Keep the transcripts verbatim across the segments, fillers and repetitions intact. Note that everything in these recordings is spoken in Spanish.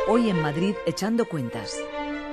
Hoy en Madrid echando cuentas.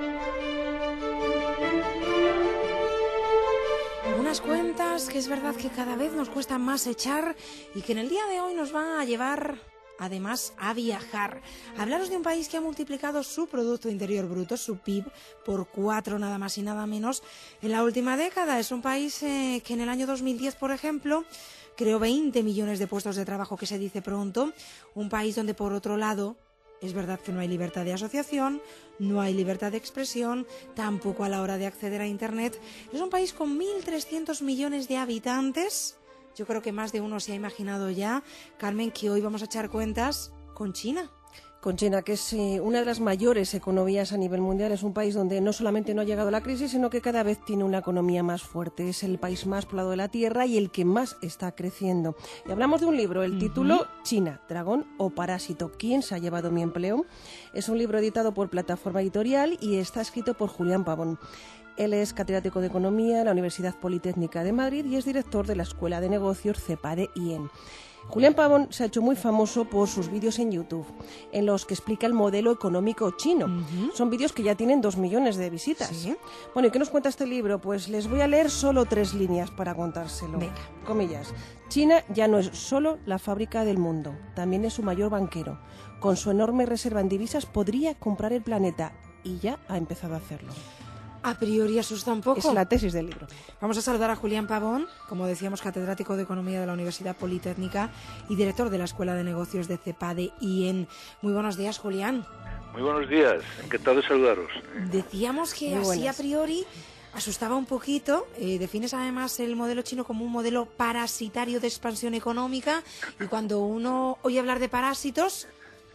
Unas cuentas que es verdad que cada vez nos cuesta más echar y que en el día de hoy nos van a llevar además a viajar. Hablaros de un país que ha multiplicado su Producto Interior Bruto, su P I B, por cuatro nada más y nada menos en la última década. Es un país eh, que en el año dos mil diez, por ejemplo, creó veinte millones de puestos de trabajo, que se dice pronto. Un país donde, por otro lado, es verdad que no hay libertad de asociación, no hay libertad de expresión, tampoco a la hora de acceder a Internet. Es un país con mil trescientos millones de habitantes. Yo creo que más de uno se ha imaginado ya, Carmen, que hoy vamos a echar cuentas con China. Con China, que es eh, una de las mayores economías a nivel mundial. Es un país donde no solamente no ha llegado la crisis, sino que cada vez tiene una economía más fuerte. Es el país más poblado de la Tierra y el que más está creciendo. Y hablamos de un libro, el uh-huh. título China, dragón o parásito. ¿Quién se ha llevado mi empleo? Es un libro editado por Plataforma Editorial y está escrito por Julián Pabón. Él es catedrático de Economía en la Universidad Politécnica de Madrid y es director de la Escuela de Negocios CEPADE I E N. Julián Pabón se ha hecho muy famoso por sus vídeos en YouTube, en los que explica el modelo económico chino. Uh-huh. Son vídeos que ya tienen dos millones de visitas. ¿Sí? Bueno, ¿y qué nos cuenta este libro? Pues les voy a leer solo tres líneas para contárselo. Venga. Comillas. China ya no es solo la fábrica del mundo, también es su mayor banquero. Con su enorme reserva en divisas podría comprar el planeta y ya ha empezado a hacerlo. A priori asusta un poco. Es la tesis del libro. Vamos a saludar a Julián Pabón, como decíamos, catedrático de Economía de la Universidad Politécnica y director de la Escuela de Negocios de CEPADE I E N. Muy buenos días, Julián. Muy buenos días, encantado de saludaros. Decíamos que Muy así buenas. a priori asustaba un poquito. Eh, defines además el modelo chino como un modelo parasitario de expansión económica y cuando uno oye hablar de parásitos,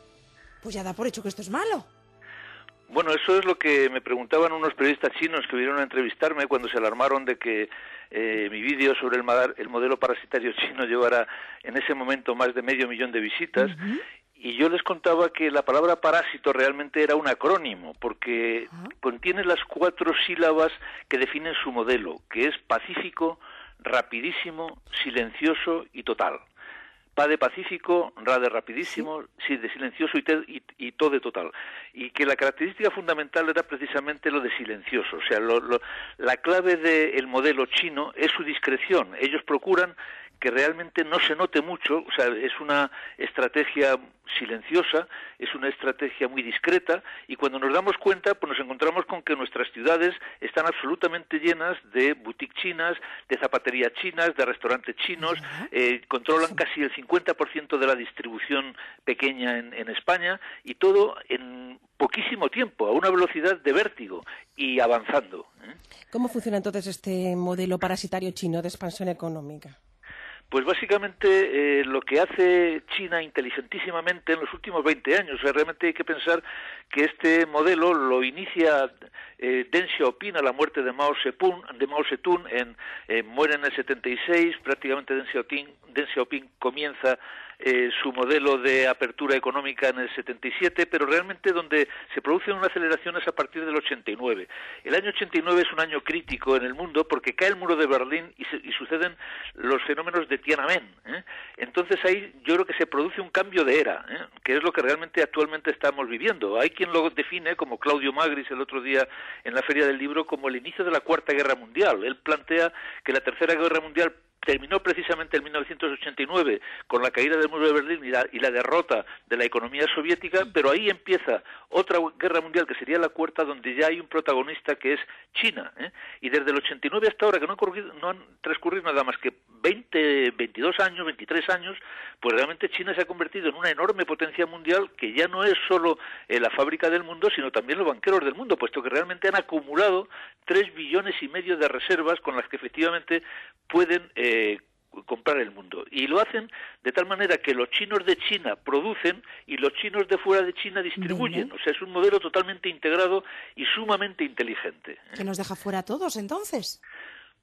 pues ya da por hecho que esto es malo. Bueno, eso es lo que me preguntaban unos periodistas chinos que vinieron a entrevistarme cuando se alarmaron de que eh, mi vídeo sobre el, el modelo parasitario chino llevara en ese momento más de medio millón de visitas. Uh-huh. Y yo les contaba que la palabra parásito realmente era un acrónimo, porque uh-huh. contiene las cuatro sílabas que definen su modelo, que es pacífico, rapidísimo, silencioso y total. Pa de pacífico, ra de rapidísimo, sí, de silencioso y, te, y, y to de total. Y que la característica fundamental era precisamente lo de silencioso. O sea, lo, lo, la clave del modelo chino es su discreción. Ellos procuran que realmente no se note mucho, o sea, es una estrategia silenciosa, es una estrategia muy discreta, y cuando nos damos cuenta, pues nos encontramos con que nuestras ciudades están absolutamente llenas de boutiques chinas, de zapaterías chinas, de restaurantes chinos, eh, controlan casi el cincuenta por ciento de la distribución pequeña en, en España, y todo en poquísimo tiempo, a una velocidad de vértigo, y avanzando. ¿eh? ¿Cómo funciona entonces este modelo parasitario chino de expansión económica? Pues básicamente eh, lo que hace China inteligentísimamente en los últimos veinte años, o sea, realmente hay que pensar que este modelo lo inicia eh, Deng Xiaoping a la muerte de Mao Zedong, de Mao Zedong en, eh, muere en el setenta y seis, prácticamente Deng Xiaoping, Deng Xiaoping comienza eh, su modelo de apertura económica en el setenta y siete, pero realmente donde se producen unas aceleraciones a partir del ochenta y nueve. El año ochenta y nueve es un año crítico en el mundo porque cae el muro de Berlín y, se, y suceden los fenómenos de Tiananmen. ¿eh? Entonces ahí yo creo que se produce un cambio de era, ¿eh? que es lo que realmente actualmente estamos viviendo. Hay quien lo define, como Claudio Magris el otro día en la Feria del Libro, como el inicio de la Cuarta Guerra Mundial. Él plantea que la Tercera Guerra Mundial terminó precisamente en mil novecientos ochenta y nueve con la caída del muro de Berlín y la, y la derrota de la economía soviética, pero ahí empieza otra guerra mundial que sería la cuarta, donde ya hay un protagonista que es China, ¿eh? Y desde el ochenta y nueve hasta ahora, que no han, corrido, no han transcurrido nada más que veinte, veintidós años, veintitrés años, pues realmente China se ha convertido en una enorme potencia mundial que ya no es solo eh, la fábrica del mundo, sino también los banqueros del mundo, puesto que realmente han acumulado tres billones y medio de reservas con las que efectivamente pueden eh, comprar el mundo. Y lo hacen de tal manera que los chinos de China producen y los chinos de fuera de China distribuyen. Bien. O sea, es un modelo totalmente integrado y sumamente inteligente. ¿Que nos deja fuera a todos, entonces?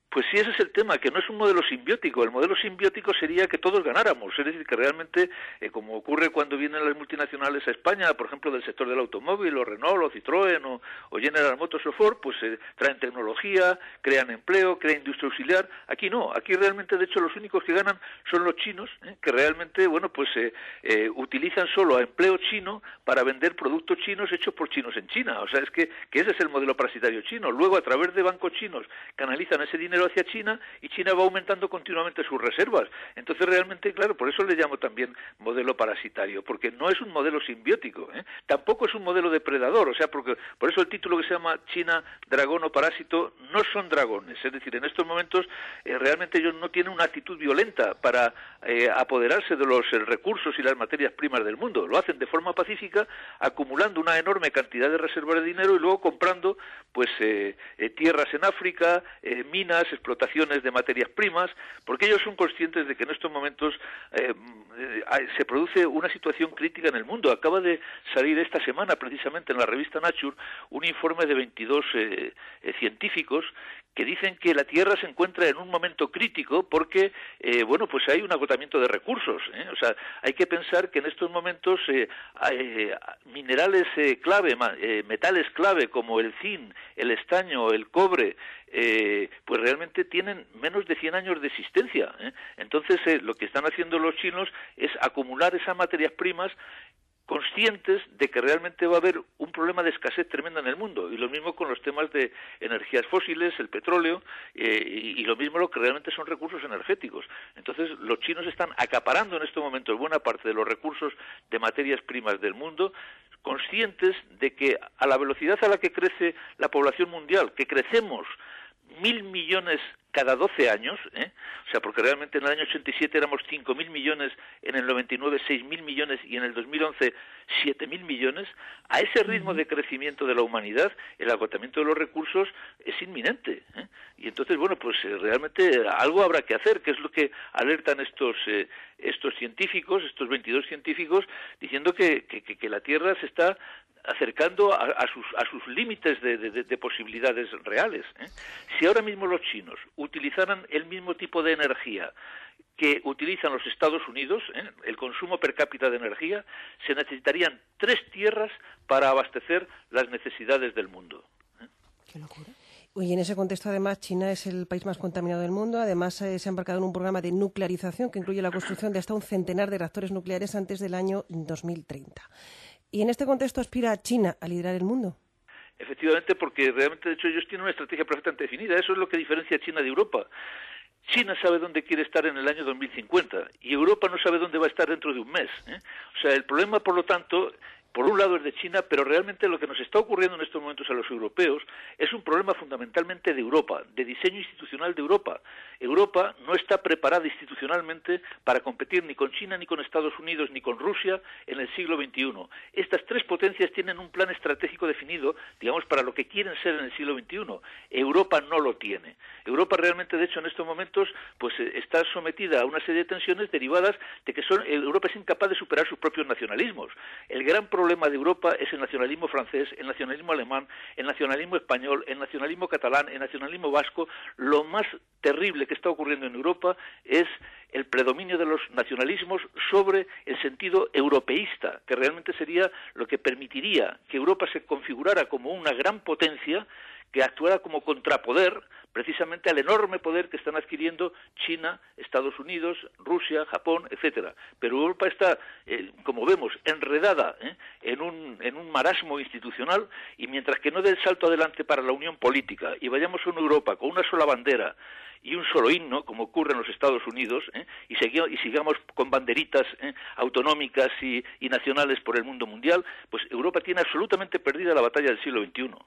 Pues sí, ese es el tema, que no es un modelo simbiótico. El modelo simbiótico sería que todos ganáramos, es decir, que realmente, eh, como ocurre cuando vienen las multinacionales a España, por ejemplo, del sector del automóvil, o Renault, o Citroën, o, o General Motors o Ford, pues eh, traen tecnología, crean empleo, crean industria auxiliar. Aquí no, aquí realmente, de hecho, los únicos que ganan son los chinos, ¿eh? que realmente, bueno, pues eh, eh, utilizan solo a empleo chino para vender productos chinos hechos por chinos en China. O sea, es que, que ese es el modelo parasitario chino. Luego, a través de bancos chinos, canalizan ese dinero hacia China y China va aumentando continuamente sus reservas. Entonces realmente, claro, por eso le llamo también modelo parasitario, porque no es un modelo simbiótico, ¿eh? Tampoco es un modelo depredador, o sea, porque por eso el título que se llama China, dragón o parásito, no son dragones, es decir, en estos momentos eh, realmente ellos no tienen una actitud violenta para eh, apoderarse de los eh, recursos y las materias primas del mundo, lo hacen de forma pacífica, acumulando una enorme cantidad de reservas de dinero y luego comprando pues eh, eh, tierras en África, eh, minas, explotaciones de materias primas, porque ellos son conscientes de que en estos momentos eh, eh, se produce una situación crítica en el mundo. Acaba de salir esta semana, precisamente en la revista Nature, un informe de veintidós eh, eh, científicos que dicen que la Tierra se encuentra en un momento crítico porque, eh, bueno, pues hay un agotamiento de recursos, ¿eh? O sea, hay que pensar que en estos momentos eh, hay minerales eh, clave, eh, metales clave como el zinc, el estaño, el cobre, eh, pues realmente tienen menos de cien años de existencia, ¿eh? Entonces, eh, lo que están haciendo los chinos es acumular esas materias primas conscientes de que realmente va a haber un problema de escasez tremenda en el mundo, y lo mismo con los temas de energías fósiles, el petróleo, eh, y, y lo mismo lo que realmente son recursos energéticos. Entonces, los chinos están acaparando en estos momentos buena parte de los recursos de materias primas del mundo, conscientes de que a la velocidad a la que crece la población mundial, que crecemos mil millones cada doce años, ¿eh? O sea, porque realmente en el año ochenta y siete éramos cinco mil millones, en el noventa y nueve seis mil millones y en el dos mil once siete mil millones, a ese ritmo de crecimiento de la humanidad, el agotamiento de los recursos es inminente, ¿eh? Y entonces, bueno, pues eh, realmente algo habrá que hacer, que es lo que alertan estos eh, estos científicos, estos veintidós científicos, diciendo que, que, que la Tierra se está acercando a, a sus a sus límites de, de, de posibilidades reales, ¿eh? Si ahora mismo los chinos utilizaran el mismo tipo de energía que utilizan los Estados Unidos, ¿eh? el consumo per cápita de energía, se necesitarían tres tierras para abastecer las necesidades del mundo, ¿eh? Qué locura. Y en ese contexto, además, China es el país más contaminado del mundo. Además, eh, se ha embarcado en un programa de nuclearización que incluye la construcción de hasta un centenar de reactores nucleares antes del año dos mil treinta. ¿Y en este contexto aspira China a liderar el mundo? Efectivamente, porque realmente, de hecho, ellos tienen una estrategia perfectamente definida. Eso es lo que diferencia a China de Europa. China sabe dónde quiere estar en el año dos mil cincuenta y Europa no sabe dónde va a estar dentro de un mes, ¿eh? O sea, el problema, por lo tanto, por un lado es de China, pero realmente lo que nos está ocurriendo en estos momentos a los europeos es un problema fundamentalmente de Europa, de diseño institucional de Europa. Europa no está preparada institucionalmente para competir ni con China, ni con Estados Unidos, ni con Rusia en el siglo veintiuno. Estas tres potencias tienen un plan estratégico definido, digamos, para lo que quieren ser en el siglo veintiuno. Europa no lo tiene. Europa realmente, de hecho, en estos momentos, pues está sometida a una serie de tensiones derivadas de que son, Europa es incapaz de superar sus propios nacionalismos. El gran problema de Europa es el nacionalismo francés, el nacionalismo alemán, el nacionalismo español, el nacionalismo catalán, el nacionalismo vasco. Lo más terrible que está ocurriendo en Europa es el predominio de los nacionalismos sobre el sentido europeísta, que realmente sería lo que permitiría que Europa se configurara como una gran potencia que actuara como contrapoder precisamente al enorme poder que están adquiriendo China, Estados Unidos, Rusia, Japón, etcétera. Pero Europa está, eh, como vemos, enredada ¿eh? en un en un marasmo institucional, y mientras que no dé el salto adelante para la unión política y vayamos a una Europa con una sola bandera y un solo himno, como ocurre en los Estados Unidos, ¿eh? y, segui y sigamos con banderitas ¿eh? autonómicas y, y nacionales por el mundo mundial, pues Europa tiene absolutamente perdida la batalla del siglo veintiuno.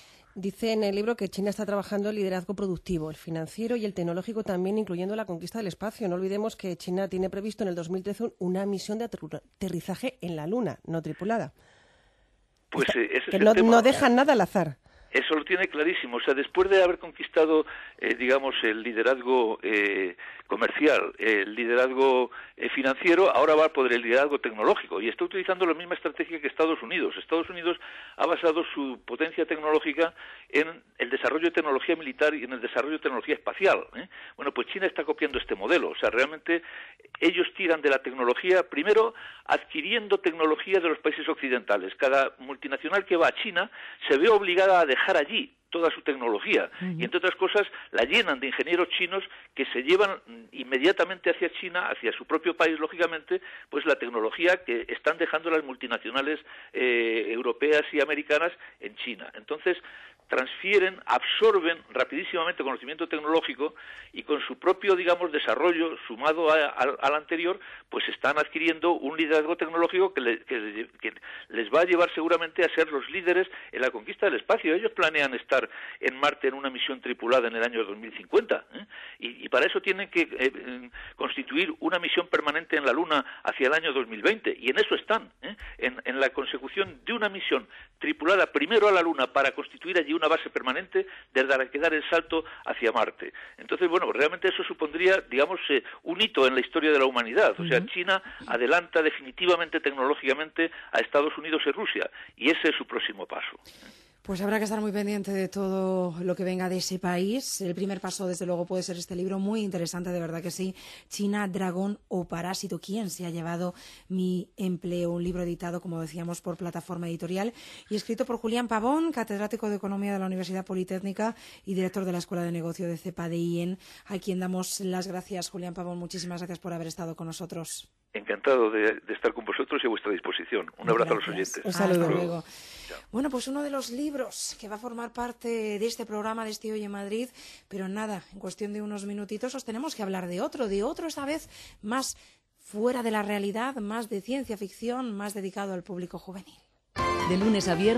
Dice en el libro que China está trabajando el liderazgo productivo, el financiero y el tecnológico también, incluyendo la conquista del espacio. No olvidemos que China tiene previsto en el dos mil trece una misión de aterrizaje en la Luna, no tripulada. Pues eh, ese que es no, el tema. no dejan nada al azar. Eso lo tiene clarísimo. O sea, después de haber conquistado, eh, digamos, el liderazgo eh, comercial, el liderazgo eh, financiero, ahora va por el liderazgo tecnológico y está utilizando la misma estrategia que Estados Unidos. Estados Unidos ha basado su potencia tecnológica en el desarrollo de tecnología militar y en el desarrollo de tecnología espacial, ¿eh? Bueno, pues China está copiando este modelo. O sea, realmente ellos tiran de la tecnología, primero adquiriendo tecnología de los países occidentales. Cada multinacional que va a China se ve obligada a dejar allí toda su tecnología, uh-huh. y entre otras cosas la llenan de ingenieros chinos que se llevan inmediatamente hacia China, hacia su propio país, lógicamente, pues la tecnología que están dejando las multinacionales eh, europeas y americanas en China. Entonces, transfieren, absorben rapidísimamente conocimiento tecnológico y con su propio, digamos, desarrollo sumado a, a, al anterior, pues están adquiriendo un liderazgo tecnológico que, le, que, que les va a llevar seguramente a ser los líderes en la conquista del espacio. Ellos planean estar en Marte en una misión tripulada en el año dos mil cincuenta, ¿eh? y, y para eso tienen que eh, constituir una misión permanente en la Luna hacia el año dos mil veinte, y en eso están, ¿eh? en, en la consecución de una misión tripulada primero a la Luna para constituir allí una base permanente desde la que dar el salto hacia Marte. Entonces, bueno, realmente eso supondría, digamos, eh, un hito en la historia de la humanidad. O sea, uh-huh. China adelanta definitivamente tecnológicamente a Estados Unidos y Rusia, y ese es su próximo paso. Pues habrá que estar muy pendiente de todo lo que venga de ese país. El primer paso, desde luego, puede ser este libro, muy interesante, de verdad que sí. China, dragón o parásito. ¿Quién se ha llevado mi empleo? Un libro editado, como decíamos, por Plataforma Editorial y escrito por Julián Pavón, catedrático de Economía de la Universidad Politécnica y director de la Escuela de Negocio de CEPA de I E N, a quien damos las gracias. Julián Pavón, muchísimas gracias por haber estado con nosotros. Encantado de, de estar con vosotros y a vuestra disposición. Un abrazo gracias. A los oyentes. Un saludo. Hasta luego. Bueno, pues uno de los libros que va a formar parte de este programa de Este Hoy en Madrid, pero nada, en cuestión de unos minutitos os tenemos que hablar de otro, de otro esta vez más fuera de la realidad, más de ciencia ficción, más dedicado al público juvenil. De lunes a viernes.